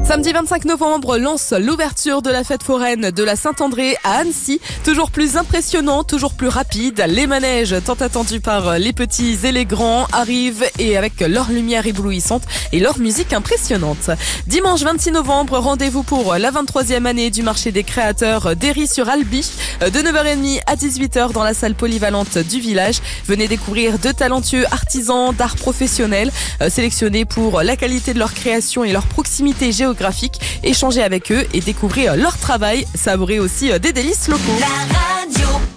Samedi 25 novembre lance l'ouverture de la fête foraine de la Saint-André à Annecy. Toujours plus impressionnant, toujours plus rapide. Les manèges tant attendus par les petits et les grands arrivent et avec leur lumière éblouissante et leur musique impressionnante. Dimanche 26 novembre, rendez-vous pour la 23e année du marché des créateurs d'Héry-sur-Albi. De 9h30 à 18h dans la salle polyvalente du village. Venez découvrir de talentueux artisans d'art professionnels sélectionnés pour la qualité de leur création et leur proximité géographique. Échanger avec eux et découvrir leur travail. Savourer aussi des délices locaux. La radio.